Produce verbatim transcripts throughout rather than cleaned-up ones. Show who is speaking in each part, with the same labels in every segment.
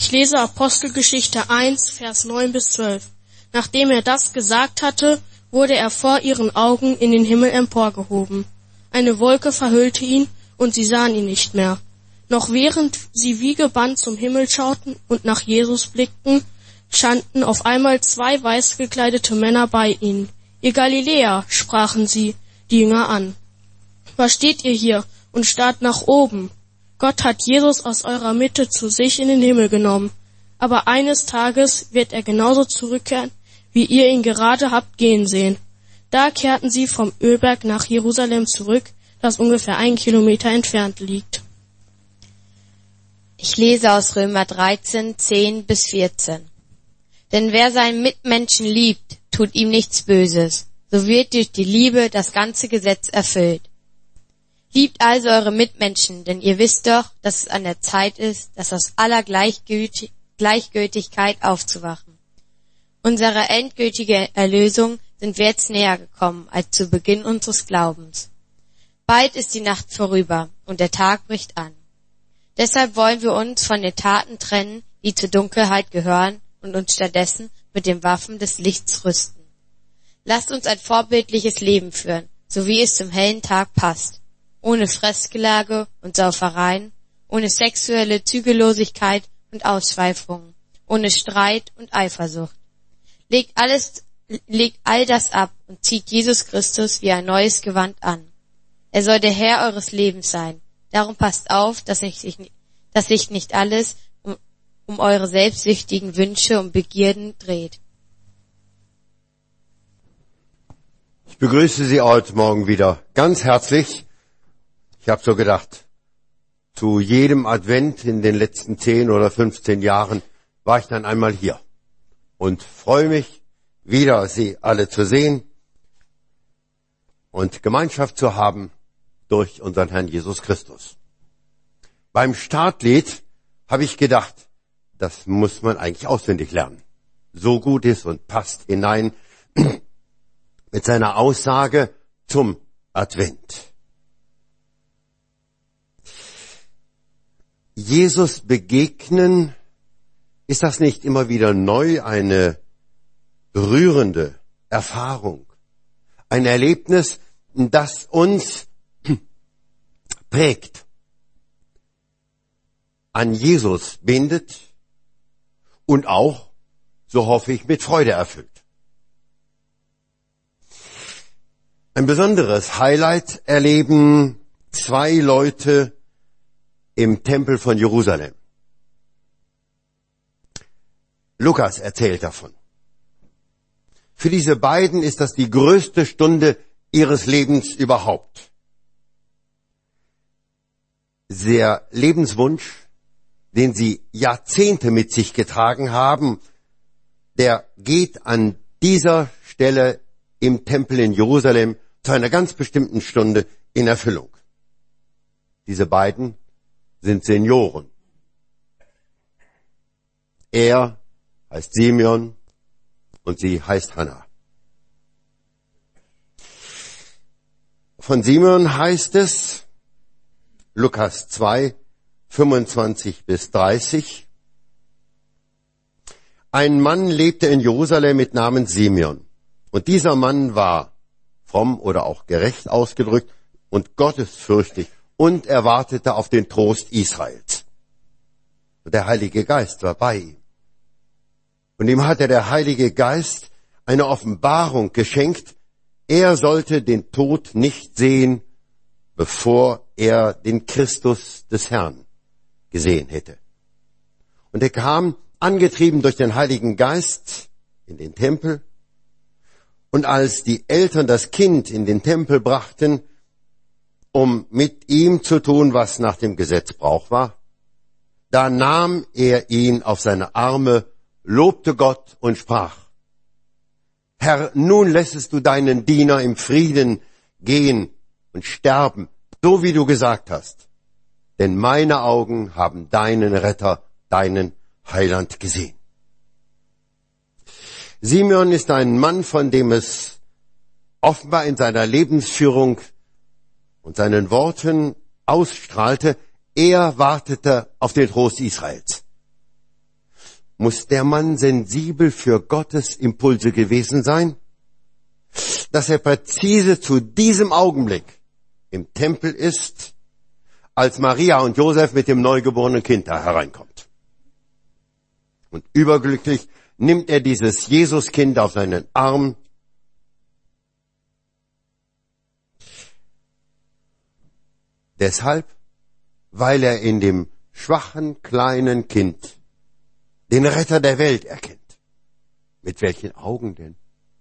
Speaker 1: Ich lese Apostelgeschichte eins, Vers neun bis zwölf. Nachdem er das gesagt hatte, wurde er vor ihren Augen in den Himmel emporgehoben. Eine Wolke verhüllte ihn, und sie sahen ihn nicht mehr. Noch während sie wie gebannt zum Himmel schauten und nach Jesus blickten, standen auf einmal zwei weiß gekleidete Männer bei ihnen. »Ihr Galiläer«, sprachen sie die Jünger an, »was steht ihr hier und starrt nach oben? Gott hat Jesus aus eurer Mitte zu sich in den Himmel genommen. Aber eines Tages wird er genauso zurückkehren, wie ihr ihn gerade habt gehen sehen.« Da kehrten sie vom Ölberg nach Jerusalem zurück, das ungefähr einen Kilometer entfernt liegt.
Speaker 2: Ich lese aus Römer dreizehn, zehn bis vierzehn. Denn wer seinen Mitmenschen liebt, tut ihm nichts Böses. So wird durch die Liebe das ganze Gesetz erfüllt. Liebt also eure Mitmenschen, denn ihr wisst doch, dass es an der Zeit ist, dass aus aller Gleichgültig- Gleichgültigkeit aufzuwachen. Unserer endgültigen Erlösung sind wir jetzt näher gekommen als zu Beginn unseres Glaubens. Bald ist die Nacht vorüber und der Tag bricht an. Deshalb wollen wir uns von den Taten trennen, die zur Dunkelheit gehören, und uns stattdessen mit den Waffen des Lichts rüsten. Lasst uns ein vorbildliches Leben führen, so wie es zum hellen Tag passt, ohne Fressgelage und Saufereien, ohne sexuelle Zügellosigkeit und Ausschweifungen, ohne Streit und Eifersucht. Legt alles, legt all das ab und zieht Jesus Christus wie ein neues Gewand an. Er soll der Herr eures Lebens sein. Darum passt auf, dass sich, dass sich nicht alles um, um eure selbstsüchtigen Wünsche und Begierden dreht.
Speaker 3: Ich begrüße Sie heute Morgen wieder ganz herzlich. Ich habe so gedacht, zu jedem Advent in den letzten zehn oder fünfzehn Jahren war ich dann einmal hier und freue mich, wieder Sie alle zu sehen und Gemeinschaft zu haben durch unseren Herrn Jesus Christus. Beim Startlied habe ich gedacht, das muss man eigentlich auswendig lernen. So gut ist und passt hinein mit seiner Aussage zum Advent. Jesus begegnen, ist das nicht immer wieder neu eine berührende Erfahrung, ein Erlebnis, das uns prägt, an Jesus bindet und auch, so hoffe ich, mit Freude erfüllt. Ein besonderes Highlight erleben zwei Leute im Tempel von Jerusalem. Lukas erzählt davon. Für diese beiden ist das die größte Stunde ihres Lebens überhaupt. Der Lebenswunsch, den sie Jahrzehnte mit sich getragen haben, der geht an dieser Stelle im Tempel in Jerusalem zu einer ganz bestimmten Stunde in Erfüllung. Diese beiden sind Senioren. Er heißt Simeon und sie heißt Hannah. Von Simeon heißt es, Lukas zwei, fünfundzwanzig bis dreißig, ein Mann lebte in Jerusalem mit Namen Simeon. Und dieser Mann war fromm oder auch gerecht ausgedrückt und gottesfürchtig und er wartete auf den Trost Israels. Und der Heilige Geist war bei ihm. Und ihm hatte der Heilige Geist eine Offenbarung geschenkt. Er sollte den Tod nicht sehen, bevor er den Christus des Herrn gesehen hätte. Und er kam, angetrieben durch den Heiligen Geist, in den Tempel. Und als die Eltern das Kind in den Tempel brachten, um mit ihm zu tun, was nach dem Gesetz Brauch war, da nahm er ihn auf seine Arme, lobte Gott und sprach: Herr, nun lässest du deinen Diener im Frieden gehen und sterben, so wie du gesagt hast. Denn meine Augen haben deinen Retter, deinen Heiland gesehen. Simeon ist ein Mann, von dem es offenbar in seiner Lebensführung und seinen Worten ausstrahlte, er wartete auf den Trost Israels. muss der Mann sensibel für Gottes Impulse gewesen sein, dass er präzise zu diesem Augenblick im Tempel ist, als Maria und Josef mit dem neugeborenen Kind da hereinkommt. Und überglücklich nimmt er dieses Jesuskind auf seinen Arm. Deshalb, weil er in dem schwachen kleinen Kind den Retter der Welt erkennt. Mit welchen Augen denn?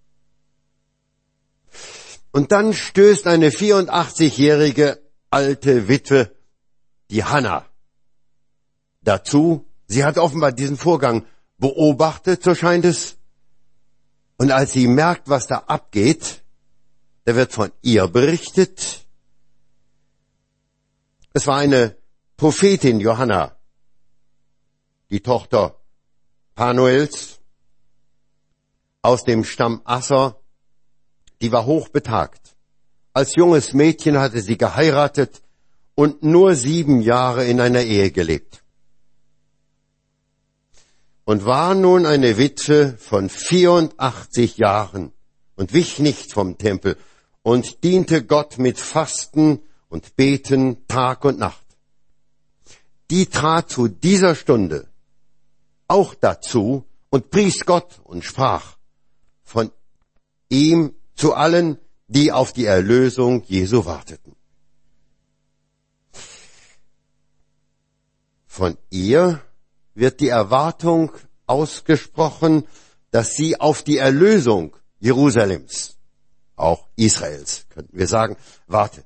Speaker 3: Und dann stößt eine vierundachtzigjährige alte Witwe, die Hannah, dazu. Sie hat offenbar diesen Vorgang beobachtet, so scheint es. Und als sie merkt, was da abgeht, da wird von ihr berichtet. Es war eine Prophetin, Johanna, die Tochter Panuels aus dem Stamm Asser. Die war hochbetagt. Als junges Mädchen hatte sie geheiratet und nur sieben Jahre in einer Ehe gelebt. Und war nun eine Witwe von vierundachtzig Jahren und wich nicht vom Tempel und diente Gott mit Fasten und Beten Tag und Nacht. Die trat zu dieser Stunde auch dazu und pries Gott und sprach von ihm zu allen, die auf die Erlösung Jesu warteten. Von ihr wird die Erwartung ausgesprochen, dass sie auf die Erlösung Jerusalems, auch Israels, könnten wir sagen, wartet.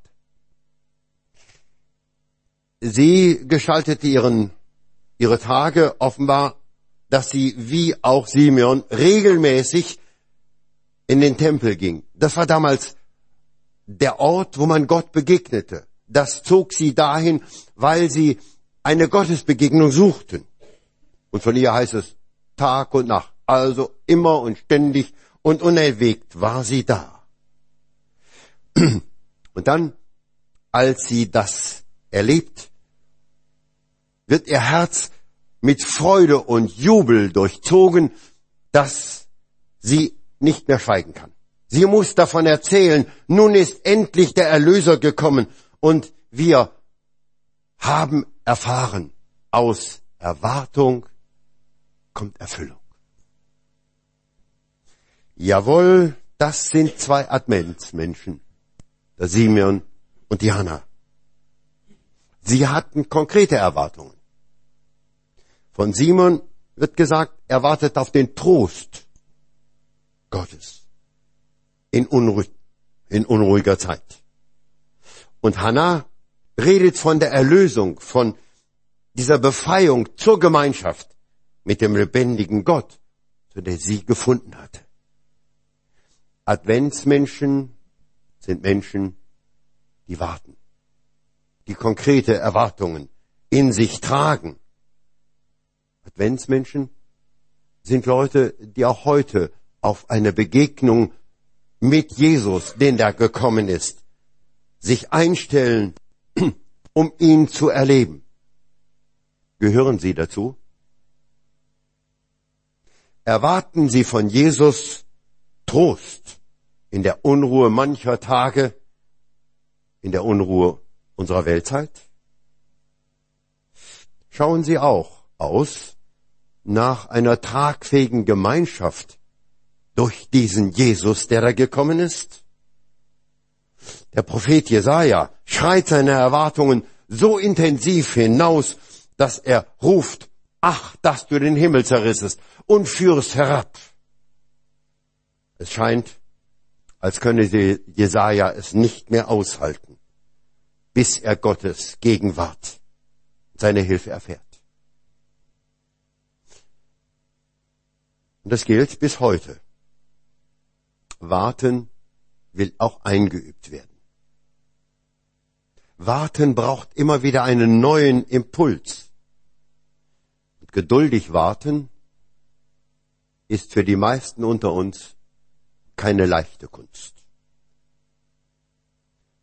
Speaker 3: Sie gestaltete ihren, ihre Tage offenbar, dass sie wie auch Simeon regelmäßig in den Tempel ging. Das war damals der Ort, wo man Gott begegnete. Das zog sie dahin, weil sie eine Gottesbegegnung suchten. Und von ihr heißt es Tag und Nacht, also immer und ständig und unerwägt war sie da. Und dann, als sie das erlebt, wird ihr Herz mit Freude und Jubel durchzogen, dass sie nicht mehr schweigen kann. Sie muss davon erzählen, nun ist endlich der Erlöser gekommen und wir haben erfahren, aus Erwartung kommt Erfüllung. Jawohl, das sind zwei Adventsmenschen, der Simeon und die Hannah. Sie hatten konkrete Erwartungen. Von Simon wird gesagt, er wartet auf den Trost Gottes in, unruhig, in unruhiger Zeit. Und Hannah redet von der Erlösung, von dieser Befreiung zur Gemeinschaft mit dem lebendigen Gott, zu der sie gefunden hatte. Adventsmenschen sind Menschen, die warten, die konkrete Erwartungen in sich tragen. Adventsmenschen sind Leute, die auch heute auf eine Begegnung mit Jesus, den da gekommen ist, sich einstellen, um ihn zu erleben. Gehören Sie dazu? Erwarten Sie von Jesus Trost in der Unruhe mancher Tage, in der Unruhe unserer Weltzeit? Schauen Sie auch aus nach einer tragfähigen Gemeinschaft durch diesen Jesus, der da gekommen ist? Der Prophet Jesaja schreit seine Erwartungen so intensiv hinaus, dass er ruft, ach, dass du den Himmel zerrissest und führst herab. Es scheint, als könne Jesaja es nicht mehr aushalten, bis er Gottes Gegenwart, seine Hilfe erfährt. Und das gilt bis heute. Warten will auch eingeübt werden. Warten braucht immer wieder einen neuen Impuls. Und geduldig warten ist für die meisten unter uns keine leichte Kunst.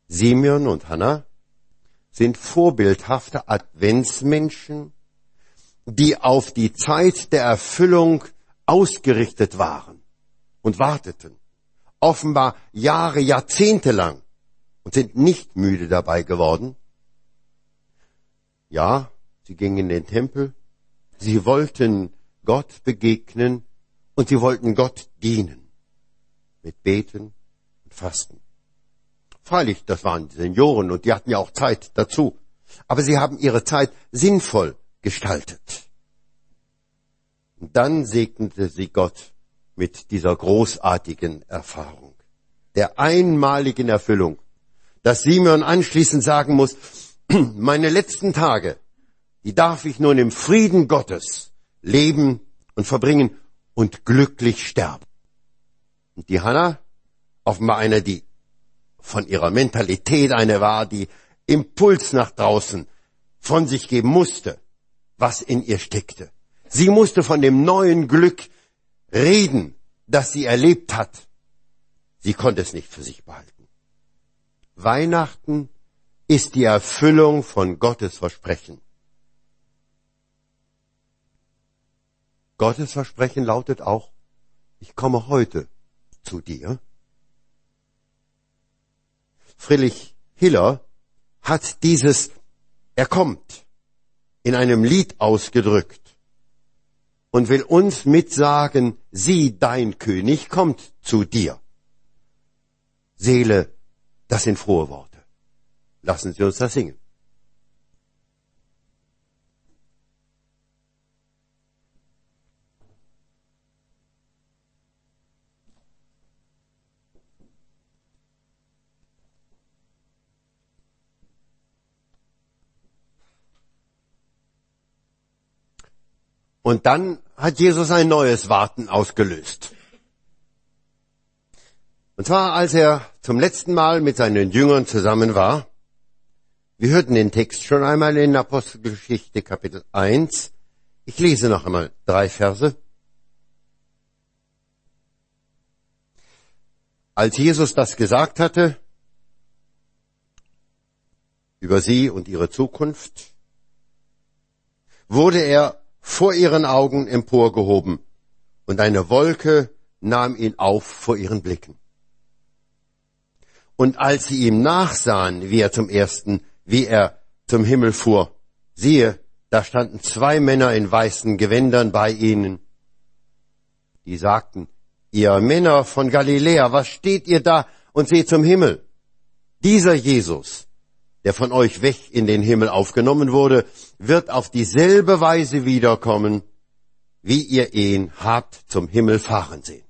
Speaker 3: Simeon und Hannah sind vorbildhafte Adventsmenschen, die auf die Zeit der Erfüllung ausgerichtet waren und warteten, offenbar Jahre, Jahrzehnte lang, und sind nicht müde dabei geworden. Ja, sie gingen in den Tempel, sie wollten Gott begegnen und sie wollten Gott dienen mit Beten und Fasten. Freilich, das waren Senioren und die hatten ja auch Zeit dazu, aber sie haben ihre Zeit sinnvoll gestaltet. Und dann segnete sie Gott mit dieser großartigen Erfahrung, der einmaligen Erfüllung, dass Simeon anschließend sagen muss, meine letzten Tage, die darf ich nun im Frieden Gottes leben und verbringen und glücklich sterben. Und die Hannah, offenbar eine, die von ihrer Mentalität eine war, die Impuls nach draußen von sich geben musste, was in ihr steckte. Sie musste von dem neuen Glück reden, das sie erlebt hat. Sie konnte es nicht für sich behalten. Weihnachten ist die Erfüllung von Gottes Versprechen. Gottes Versprechen lautet auch, ich komme heute zu dir. Friedrich Hiller hat dieses Er kommt in einem Lied ausgedrückt und will uns mitsagen, sieh, dein König kommt zu dir. Seele, das sind frohe Worte. Lassen Sie uns das singen. Und dann hat Jesus ein neues Warten ausgelöst. Und zwar, als er zum letzten Mal mit seinen Jüngern zusammen war. Wir hörten den Text schon einmal in Apostelgeschichte Kapitel eins. Ich lese noch einmal drei Verse. Als Jesus das gesagt hatte, über sie und ihre Zukunft, wurde er vor ihren Augen emporgehoben und eine Wolke nahm ihn auf vor ihren Blicken. Und als sie ihm nachsahen, wie er zum ersten, wie er zum Himmel fuhr, siehe, da standen zwei Männer in weißen Gewändern bei ihnen. Die sagten, ihr Männer von Galiläa, was steht ihr da und seht zum Himmel? Dieser Jesus, der von euch weg in den Himmel aufgenommen wurde, wird auf dieselbe Weise wiederkommen, wie ihr ihn habt zum Himmel fahren sehen.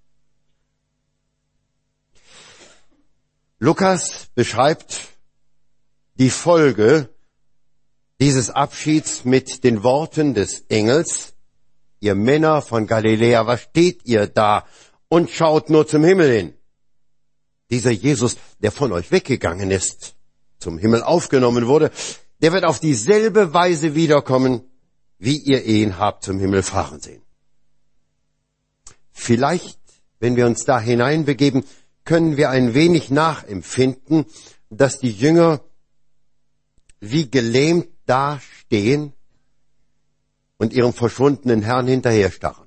Speaker 3: Lukas beschreibt die Folge dieses Abschieds mit den Worten des Engels, ihr Männer von Galiläa, was steht ihr da und schaut nur zum Himmel hin? Dieser Jesus, der von euch weggegangen ist, zum Himmel aufgenommen wurde, der wird auf dieselbe Weise wiederkommen, wie ihr ihn habt zum Himmel fahren sehen. Vielleicht, wenn wir uns da hineinbegeben, können wir ein wenig nachempfinden, dass die Jünger wie gelähmt dastehen und ihrem verschwundenen Herrn hinterherstarren.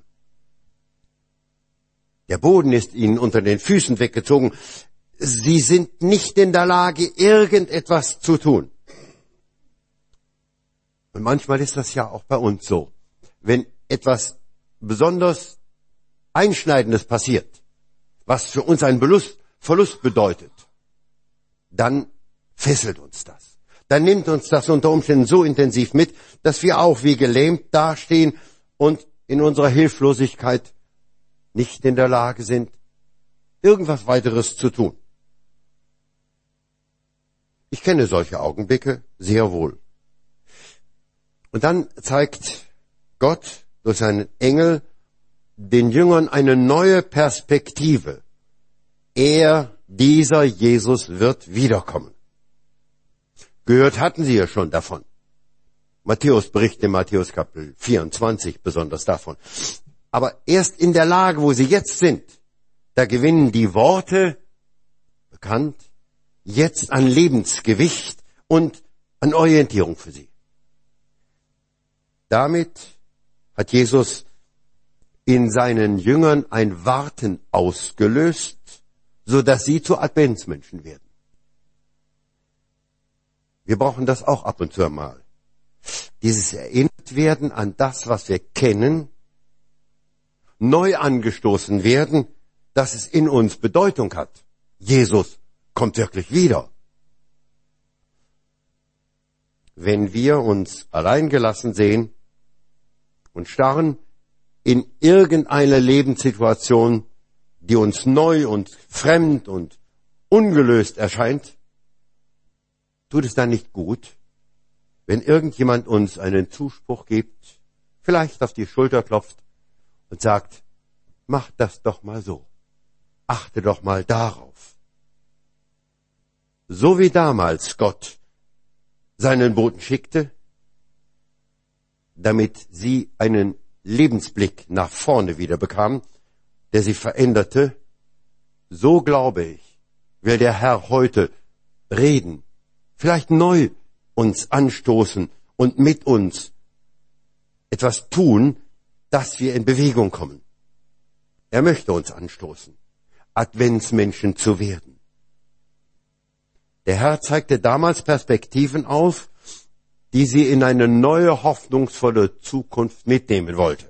Speaker 3: Der Boden ist ihnen unter den Füßen weggezogen. Sie sind nicht in der Lage, irgendetwas zu tun. Und manchmal ist das ja auch bei uns so. Wenn etwas besonders Einschneidendes passiert, was für uns einen Verlust, Verlust bedeutet, dann fesselt uns das. Dann nimmt uns das unter Umständen so intensiv mit, dass wir auch wie gelähmt dastehen und in unserer Hilflosigkeit nicht in der Lage sind, irgendwas weiteres zu tun. Ich kenne solche Augenblicke sehr wohl. Und dann zeigt Gott durch seinen Engel den Jüngern eine neue Perspektive. Er, dieser Jesus, wird wiederkommen. Gehört hatten sie ja schon davon. Matthäus berichtet in Matthäus Kapitel vierundzwanzig besonders davon. Aber erst in der Lage, wo sie jetzt sind, da gewinnen die Worte, bekannt, jetzt an Lebensgewicht und an Orientierung für sie. Damit hat Jesus in seinen Jüngern ein Warten ausgelöst, so dass sie zu Adventsmenschen werden. Wir brauchen das auch ab und zu mal. Dieses erinnert werden an das, was wir kennen, neu angestoßen werden, dass es in uns Bedeutung hat. Jesus kommt wirklich wieder. Wenn wir uns alleingelassen sehen und starren in irgendeine Lebenssituation, die uns neu und fremd und ungelöst erscheint, tut es dann nicht gut, wenn irgendjemand uns einen Zuspruch gibt, vielleicht auf die Schulter klopft und sagt, mach das doch mal so, achte doch mal darauf. So wie damals Gott seinen Boten schickte, damit sie einen Lebensblick nach vorne wieder bekamen, der sie veränderte, so glaube ich, will der Herr heute reden, vielleicht neu uns anstoßen und mit uns etwas tun, dass wir in Bewegung kommen. Er möchte uns anstoßen, Adventsmenschen zu werden. Der Herr zeigte damals Perspektiven auf, die sie in eine neue, hoffnungsvolle Zukunft mitnehmen wollte.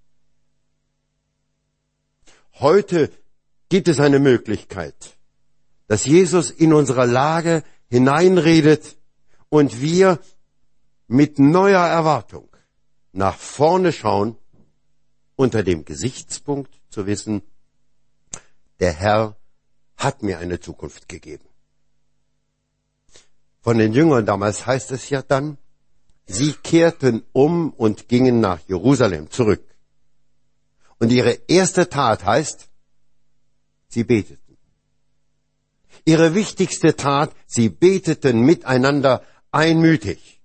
Speaker 3: Heute gibt es eine Möglichkeit, dass Jesus in unsere Lage hineinredet und wir mit neuer Erwartung nach vorne schauen, unter dem Gesichtspunkt zu wissen, der Herr hat mir eine Zukunft gegeben. Von den Jüngern damals heißt es ja dann, sie kehrten um und gingen nach Jerusalem zurück. Und ihre erste Tat heißt, sie beteten. Ihre wichtigste Tat, sie beteten miteinander einmütig.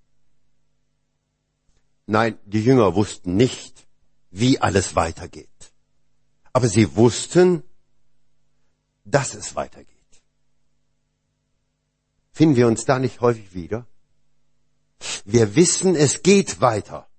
Speaker 3: Nein, die Jünger wussten nicht, wie alles weitergeht. Aber sie wussten, dass es weitergeht. Finden wir uns da nicht häufig wieder? Wir wissen, es geht weiter.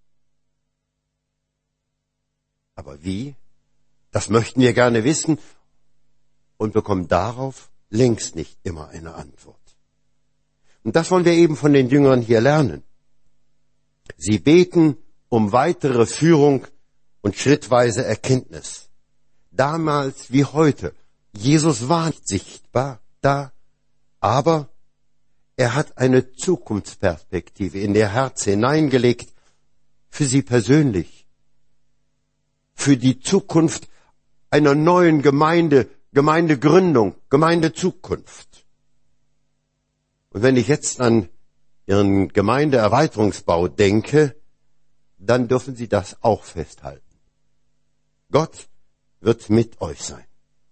Speaker 3: Aber wie? Das möchten wir gerne wissen und bekommen darauf längst nicht immer eine Antwort. Und das wollen wir eben von den Jüngern hier lernen. Sie beten um weitere Führung und schrittweise Erkenntnis. Damals wie heute. Jesus war nicht sichtbar da, aber er hat eine Zukunftsperspektive in ihr Herz hineingelegt, für sie persönlich, für die Zukunft einer neuen Gemeinde, Gemeindegründung, Gemeindezukunft. Und wenn ich jetzt an Ihren Gemeindeerweiterungsbau denke, dann dürfen Sie das auch festhalten. Gott wird mit euch sein.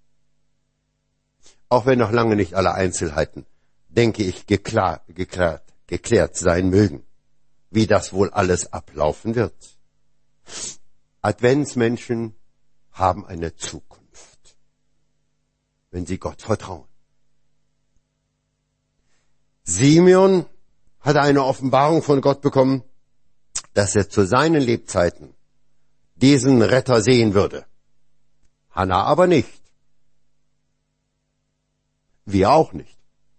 Speaker 3: Auch wenn noch lange nicht alle Einzelheiten, denke ich, geklärt, geklärt, geklärt sein mögen, wie das wohl alles ablaufen wird. Adventsmenschen haben eine Zukunft, wenn sie Gott vertrauen. Simeon hatte eine Offenbarung von Gott bekommen, dass er zu seinen Lebzeiten diesen Retter sehen würde. Hannah aber nicht. Wir auch nicht.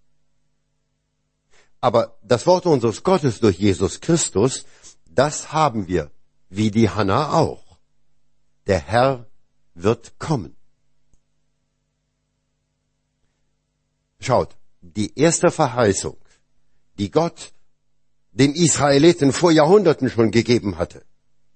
Speaker 3: Aber das Wort unseres Gottes durch Jesus Christus, das haben wir, wie die Hannah auch. Der Herr wird kommen. Schaut, die erste Verheißung, die Gott den Israeliten vor Jahrhunderten schon gegeben hatte,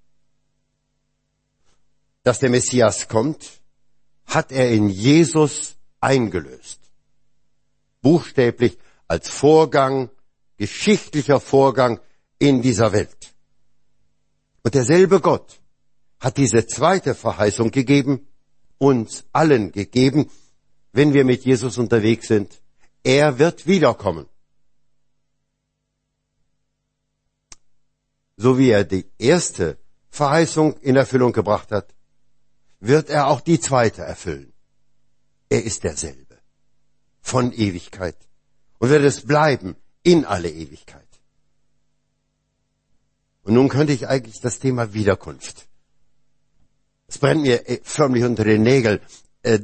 Speaker 3: dass der Messias kommt, hat er in Jesus eingelöst. Buchstäblich als Vorgang, geschichtlicher Vorgang in dieser Welt. Und derselbe Gott hat diese zweite Verheißung gegeben, uns allen gegeben, wenn wir mit Jesus unterwegs sind. Er wird wiederkommen. So wie er die erste Verheißung in Erfüllung gebracht hat, wird er auch die zweite erfüllen. Er ist derselbe, von Ewigkeit, und wird es bleiben in alle Ewigkeit. Und nun könnte ich eigentlich das Thema Wiederkunft. Es brennt mir förmlich unter den Nägeln. Äh,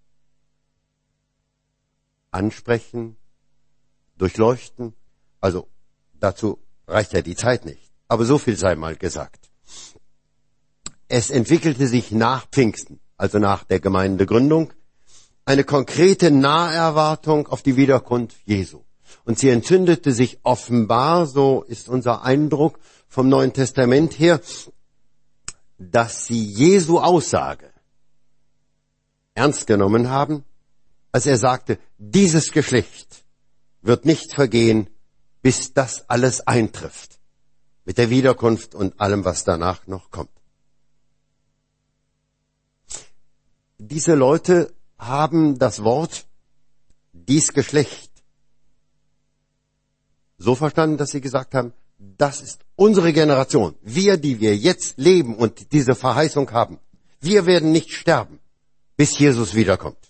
Speaker 3: ansprechen, durchleuchten. Also dazu reicht ja die Zeit nicht. Aber so viel sei mal gesagt. Es entwickelte sich nach Pfingsten, also nach der Gemeindegründung, eine konkrete Naherwartung auf die Wiederkunft Jesu. Und sie entzündete sich offenbar, so ist unser Eindruck vom Neuen Testament her, dass sie Jesu Aussage ernst genommen haben, als er sagte, dieses Geschlecht wird nicht vergehen, bis das alles eintrifft, mit der Wiederkunft und allem, was danach noch kommt. Diese Leute haben das Wort, dies Geschlecht, so verstanden, dass sie gesagt haben, das ist unsere Generation. Wir, die wir jetzt leben und diese Verheißung haben, wir werden nicht sterben, bis Jesus wiederkommt.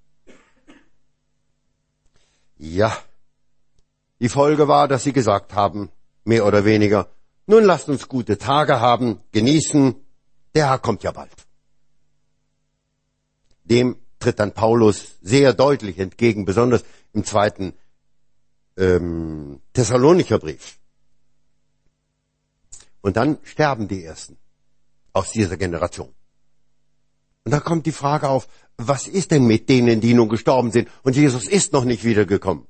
Speaker 3: Ja, die Folge war, dass sie gesagt haben, mehr oder weniger, nun lasst uns gute Tage haben, genießen, der Herr kommt ja bald. Dem tritt dann Paulus sehr deutlich entgegen, besonders im zweiten ähm, Thessalonicher Brief. Und dann sterben die Ersten aus dieser Generation. Und da kommt die Frage auf, was ist denn mit denen, die nun gestorben sind und Jesus ist noch nicht wiedergekommen?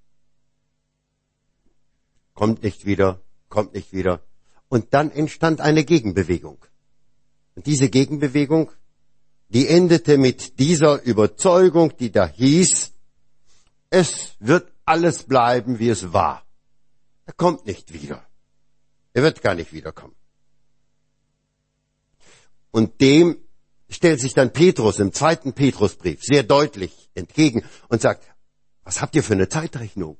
Speaker 3: Kommt nicht wieder, kommt nicht wieder. Und dann entstand eine Gegenbewegung. Und diese Gegenbewegung, die endete mit dieser Überzeugung, die da hieß, es wird alles bleiben, wie es war. Er kommt nicht wieder. Er wird gar nicht wiederkommen. Und dem stellt sich dann Petrus im zweiten Petrusbrief sehr deutlich entgegen und sagt, was habt ihr für eine Zeitrechnung?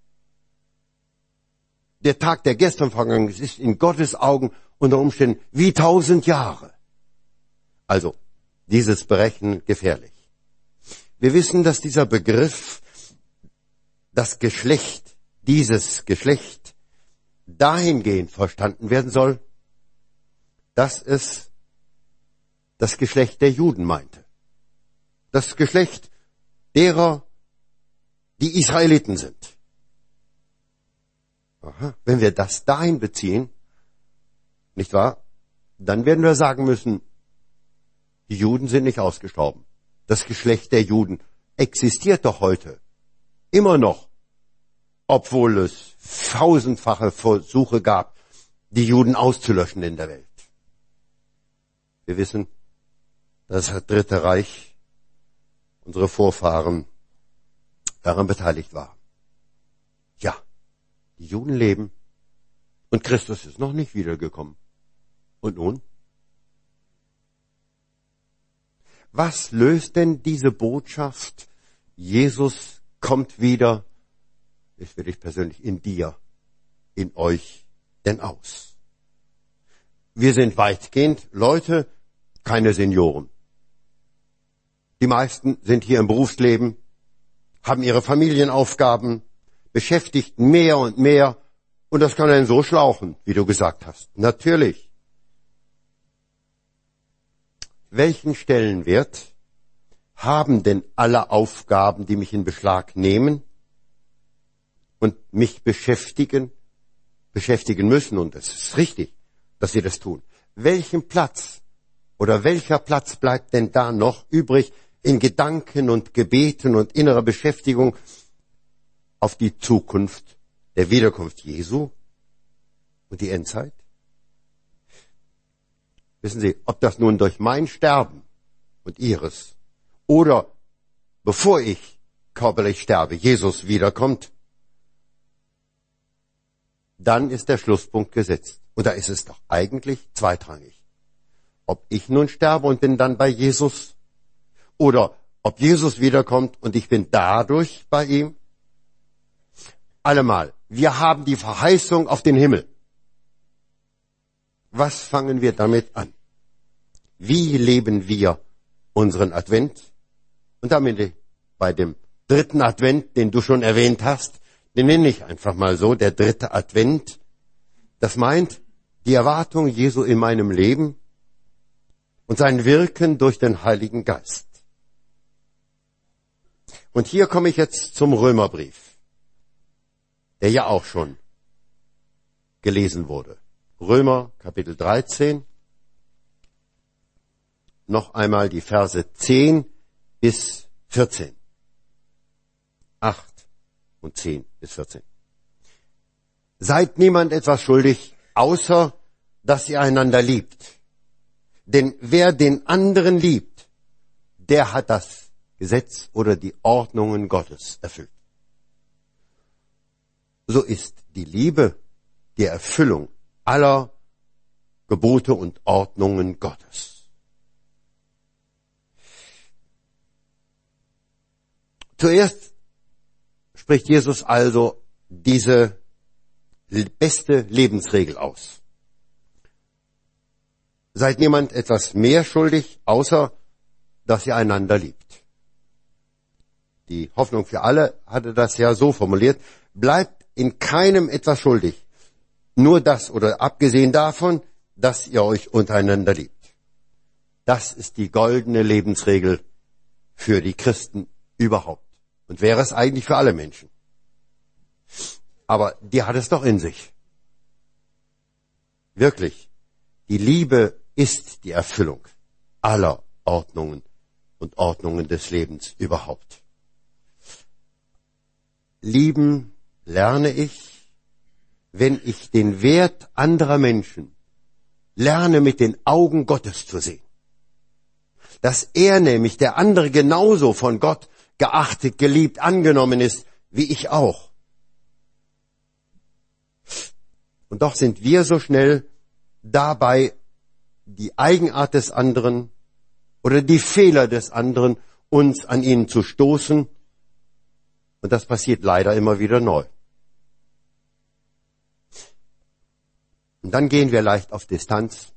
Speaker 3: Der Tag, der gestern vergangen ist, ist in Gottes Augen unter Umständen wie tausend Jahre. Also, dieses Berechnen gefährlich. Wir wissen, dass dieser Begriff, das Geschlecht, dieses Geschlecht, dahingehend verstanden werden soll, dass es das Geschlecht der Juden meinte. Das Geschlecht derer, die Israeliten sind. Aha. Wenn wir das dahin beziehen, nicht wahr, dann werden wir sagen müssen, die Juden sind nicht ausgestorben. Das Geschlecht der Juden existiert doch heute immer noch, obwohl es tausendfache Versuche gab, die Juden auszulöschen in der Welt. Wir wissen, dass das Dritte Reich, unsere Vorfahren, daran beteiligt war. Ja, die Juden leben und Christus ist noch nicht wiedergekommen. Und nun? Was löst denn diese Botschaft, Jesus kommt wieder, ist für dich persönlich in dir, in euch denn aus? Wir sind weitgehend Leute, keine Senioren. Die meisten sind hier im Berufsleben, haben ihre Familienaufgaben, beschäftigt mehr und mehr, und das kann einen so schlauchen, wie du gesagt hast. Natürlich. Welchen Stellenwert haben denn alle Aufgaben, die mich in Beschlag nehmen und mich beschäftigen, beschäftigen müssen, und es ist richtig, dass sie das tun. Welchen Platz oder welcher Platz bleibt denn da noch übrig in Gedanken und Gebeten und innerer Beschäftigung auf die Zukunft der Wiederkunft Jesu und die Endzeit? Wissen Sie, ob das nun durch mein Sterben und Ihres oder bevor ich körperlich sterbe, Jesus wiederkommt, dann ist der Schlusspunkt gesetzt. Und da ist es doch eigentlich zweitrangig. Ob ich nun sterbe und bin dann bei Jesus oder ob Jesus wiederkommt und ich bin dadurch bei ihm. Allemal, wir haben die Verheißung auf den Himmel. Was fangen wir damit an? Wie leben wir unseren Advent? Und damit bei dem dritten Advent, den du schon erwähnt hast, den nenne ich einfach mal so, der dritte Advent. Das meint, die Erwartung Jesu in meinem Leben und sein Wirken durch den Heiligen Geist. Und hier komme ich jetzt zum Römerbrief, der ja auch schon gelesen wurde. Römer Kapitel dreizehn, noch einmal die Verse zehn bis vierzehn. acht und zehn bis vierzehn. Seid niemand etwas schuldig, außer dass ihr einander liebt. Denn wer den anderen liebt, der hat das Gesetz oder die Ordnungen Gottes erfüllt. So ist die Liebe die Erfüllung aller Gebote und Ordnungen Gottes. Zuerst spricht Jesus also diese beste Lebensregel aus. Seid niemand etwas mehr schuldig, außer dass ihr einander liebt. Die Hoffnung für alle hatte das ja so formuliert: Bleibt in keinem etwas schuldig, nur das oder abgesehen davon, dass ihr euch untereinander liebt. Das ist die goldene Lebensregel für die Christen überhaupt und wäre es eigentlich für alle Menschen. Aber die hat es doch in sich. Wirklich, die Liebe ist die Erfüllung aller Ordnungen und Ordnungen des Lebens überhaupt. Lieben lerne ich, wenn ich den Wert anderer Menschen lerne, mit den Augen Gottes zu sehen. Dass er nämlich, der andere, genauso von Gott geachtet, geliebt, angenommen ist, wie ich auch. Und doch sind wir so schnell dabei, die Eigenart des anderen oder die Fehler des anderen, uns an ihnen zu stoßen. Und das passiert leider immer wieder neu. Und dann gehen wir leicht auf Distanz,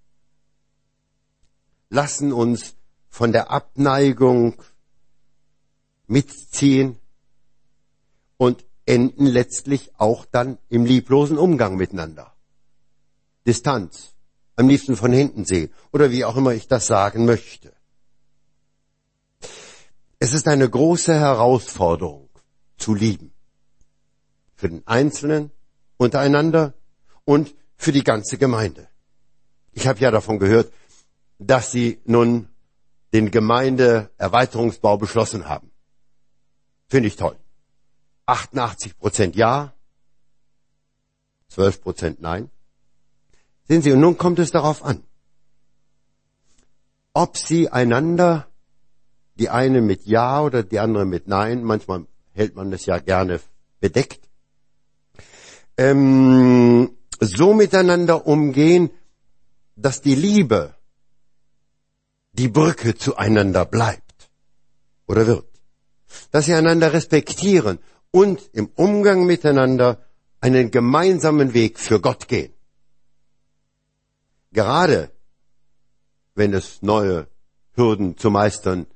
Speaker 3: lassen uns von der Abneigung mitziehen und enden letztlich auch dann im lieblosen Umgang miteinander. Distanz, am liebsten von hinten sehen oder wie auch immer ich das sagen möchte. Es ist eine große Herausforderung zu lieben. Für den Einzelnen, untereinander und für die ganze Gemeinde. Ich habe ja davon gehört, dass sie nun den Gemeindeerweiterungsbau beschlossen haben. Finde ich toll. achtundachtzig Prozent ja, zwölf Prozent nein. Sehen Sie, und nun kommt es darauf an, ob Sie einander, die eine mit ja oder die andere mit nein, manchmal hält man das ja gerne bedeckt, ähm, so miteinander umgehen, dass die Liebe die Brücke zueinander bleibt oder wird. Dass sie einander respektieren und im Umgang miteinander einen gemeinsamen Weg für Gott gehen. Gerade wenn es neue Hürden zu meistern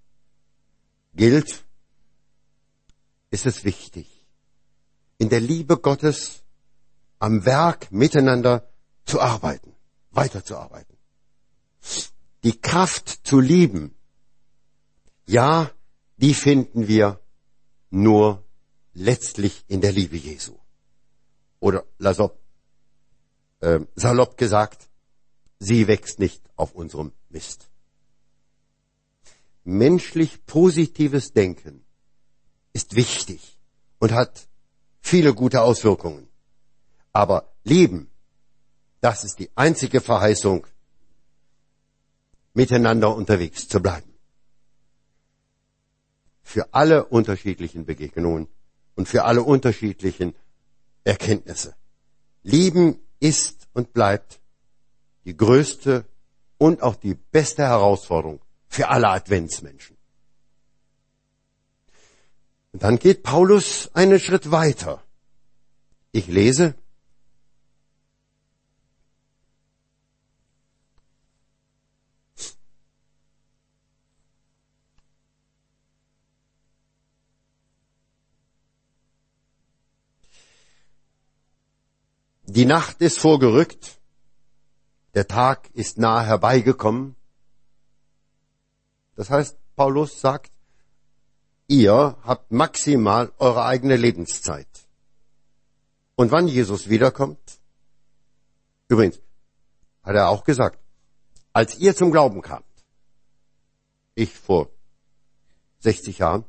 Speaker 3: gilt, ist es wichtig, in der Liebe Gottes am Werk miteinander zu arbeiten, weiterzuarbeiten. Die Kraft zu lieben, ja, die finden wir nur letztlich in der Liebe Jesu. Oder salopp, äh, salopp gesagt, sie wächst nicht auf unserem Mist. Menschlich positives Denken ist wichtig und hat viele gute Auswirkungen. Aber Lieben, das ist die einzige Verheißung, miteinander unterwegs zu bleiben. Für alle unterschiedlichen Begegnungen und für alle unterschiedlichen Erkenntnisse. Lieben ist und bleibt die größte und auch die beste Herausforderung für alle Adventsmenschen. Und dann geht Paulus einen Schritt weiter. Ich lese Die Nacht ist vorgerückt Der Tag ist nahe herbeigekommen. Das heißt, Paulus sagt, ihr habt maximal eure eigene Lebenszeit. Und wann Jesus wiederkommt? Übrigens, hat er auch gesagt, als ihr zum Glauben kamt, ich vor sechzig Jahren,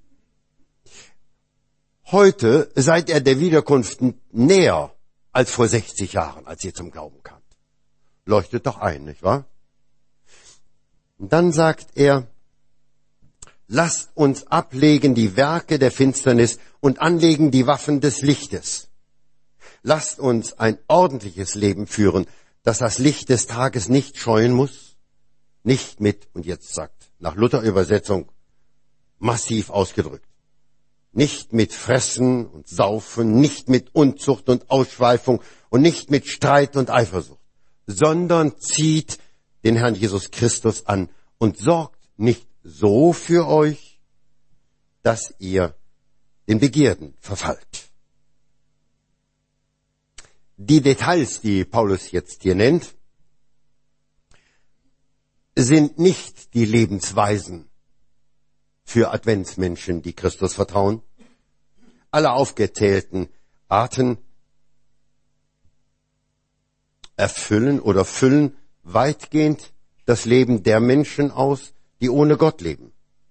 Speaker 3: heute seid ihr der Wiederkunft näher als vor sechzig Jahren, als ihr zum Glauben kamt. Leuchtet doch ein, nicht wahr? Und dann sagt er, lasst uns ablegen die Werke der Finsternis und anlegen die Waffen des Lichtes. Lasst uns ein ordentliches Leben führen, das das Licht des Tages nicht scheuen muss, nicht mit, und jetzt sagt, nach Luther-Übersetzung, massiv ausgedrückt, nicht mit Fressen und Saufen, nicht mit Unzucht und Ausschweifung und nicht mit Streit und Eifersucht, sondern zieht den Herrn Jesus Christus an und sorgt nicht so für euch, dass ihr den Begierden verfallt. Die Details, die Paulus jetzt hier nennt, sind nicht die Lebensweisen für Adventsmenschen, die Christus vertrauen. Alle aufgezählten Arten erfüllen oder füllen weitgehend das Leben der Menschen aus, die ohne Gott leben.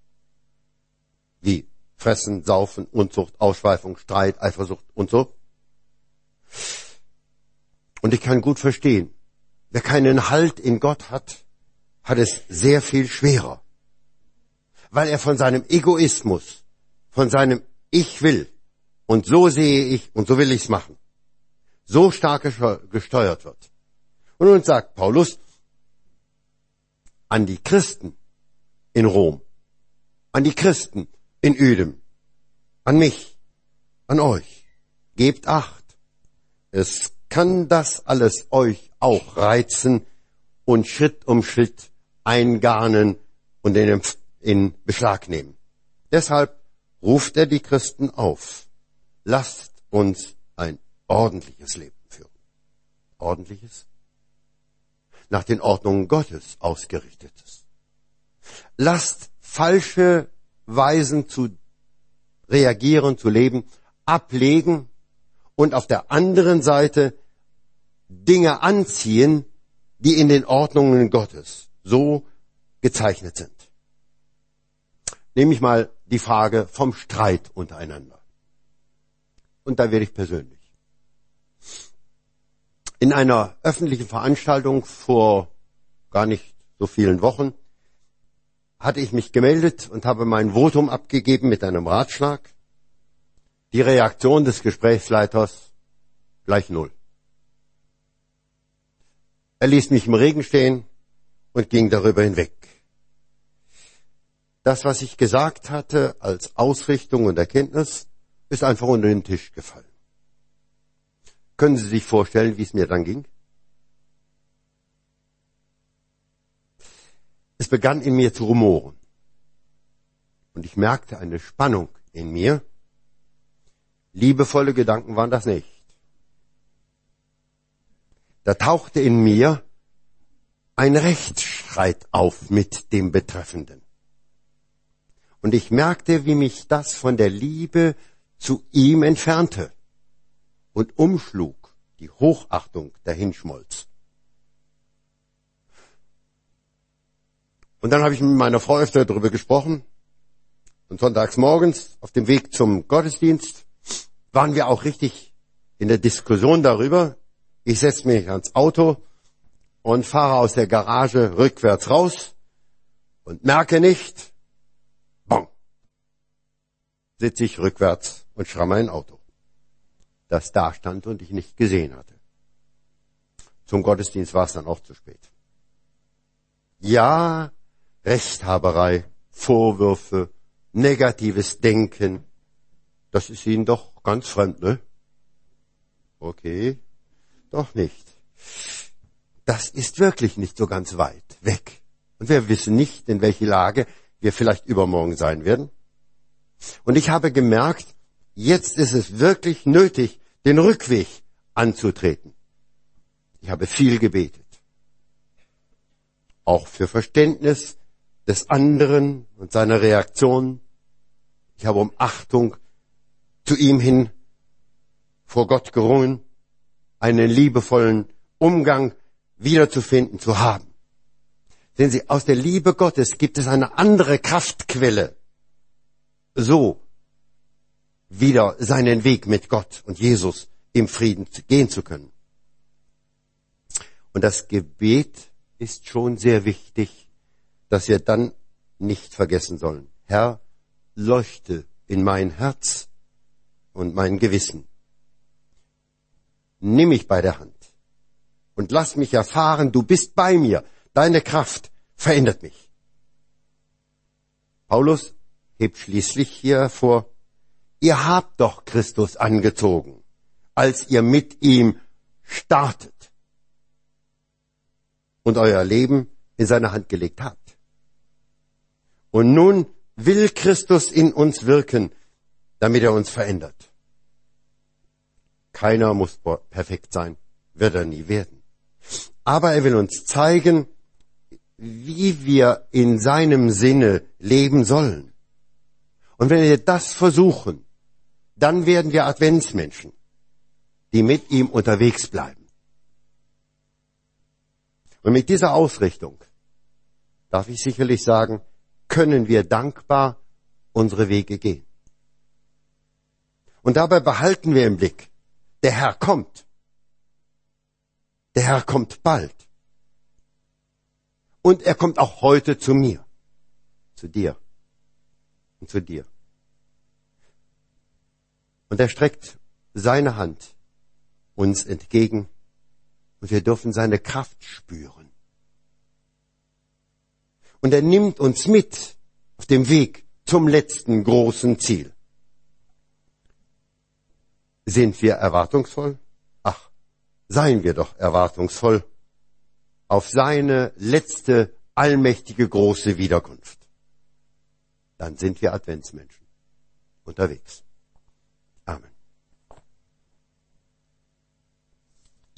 Speaker 3: Wie Fressen, Saufen, Unzucht, Ausschweifung, Streit, Eifersucht und so. Und ich kann gut verstehen, wer keinen Halt in Gott hat, hat es sehr viel schwerer. Weil er von seinem Egoismus, von seinem Ich will und so sehe ich und so will ich's machen, so stark gesteuert wird. Und nun sagt Paulus an die Christen in Rom, an die Christen in Ödem, an mich, an euch, gebt Acht. Es kann das alles euch auch reizen und Schritt um Schritt eingarnen und in, in Beschlag nehmen. Deshalb ruft er die Christen auf. Lasst uns ein ordentliches Leben führen. Ordentliches? Nach den Ordnungen Gottes ausgerichtetes. Lasst falsche Weisen zu reagieren, zu leben, ablegen und auf der anderen Seite Dinge anziehen, die in den Ordnungen Gottes so gezeichnet sind. Nehme ich mal die Frage vom Streit untereinander. Und da werde ich persönlich. In einer öffentlichen Veranstaltung vor gar nicht so vielen Wochen hatte ich mich gemeldet und habe mein Votum abgegeben mit einem Ratschlag. Die Reaktion des Gesprächsleiters gleich null. Er ließ mich im Regen stehen und ging darüber hinweg. Das, was ich gesagt hatte als Ausrichtung und Erkenntnis, ist einfach unter den Tisch gefallen. Können Sie sich vorstellen, wie es mir dann ging? Es begann in mir zu rumoren. Und ich merkte eine Spannung in mir. Liebevolle Gedanken waren das nicht. Da tauchte in mir ein Rechtsstreit auf mit dem Betreffenden. Und ich merkte, wie mich das von der Liebe zu ihm entfernte und umschlug, die Hochachtung dahinschmolz. Und dann habe ich mit meiner Frau öfter darüber gesprochen. Und sonntags morgens auf dem Weg zum Gottesdienst waren wir auch richtig in der Diskussion darüber. Ich setze mich ans Auto und fahre aus der Garage rückwärts raus und merke nicht, bong, sitze ich rückwärts und schramme ein Auto, das da stand und ich nicht gesehen hatte. Zum Gottesdienst war es dann auch zu spät. Ja, Rechthaberei, Vorwürfe, negatives Denken, das ist Ihnen doch ganz fremd, ne? Okay, doch nicht. Das ist wirklich nicht so ganz weit weg. Und wir wissen nicht, in welche Lage wir vielleicht übermorgen sein werden. Und ich habe gemerkt, jetzt ist es wirklich nötig, den Rückweg anzutreten. Ich habe viel gebetet. auch für Verständnis des anderen und seiner Reaktion. Ich habe um Achtung zu ihm hin vor Gott gerungen, einen liebevollen Umgang wiederzufinden, zu haben. Sehen Sie, aus der Liebe Gottes gibt es eine andere Kraftquelle, so wieder seinen Weg mit Gott und Jesus im Frieden gehen zu können. Und das Gebet ist schon sehr wichtig, dass wir dann nicht vergessen sollen. Herr, leuchte in mein Herz und mein Gewissen. Nimm mich bei der Hand und lass mich erfahren, du bist bei mir. Deine Kraft verändert mich. Paulus hebt schließlich hier hervor, ihr habt doch Christus angezogen, als ihr mit ihm startet und euer Leben in seine Hand gelegt habt. Und nun will Christus in uns wirken, damit er uns verändert. Keiner muss perfekt sein, wird er nie werden. Aber er will uns zeigen, wie wir in seinem Sinne leben sollen. Und wenn wir das versuchen, dann werden wir Adventsmenschen, die mit ihm unterwegs bleiben. Und mit dieser Ausrichtung, darf ich sicherlich sagen, können wir dankbar unsere Wege gehen. Und dabei behalten wir im Blick, der Herr kommt. Der Herr kommt bald. Und er kommt auch heute zu mir, zu dir und zu dir. Und er streckt seine Hand uns entgegen und wir dürfen seine Kraft spüren. Und er nimmt uns mit auf dem Weg zum letzten großen Ziel. Sind wir erwartungsvoll? Ach, seien wir doch erwartungsvoll auf seine letzte, allmächtige, große Wiederkunft. Dann sind wir Adventsmenschen unterwegs. Amen.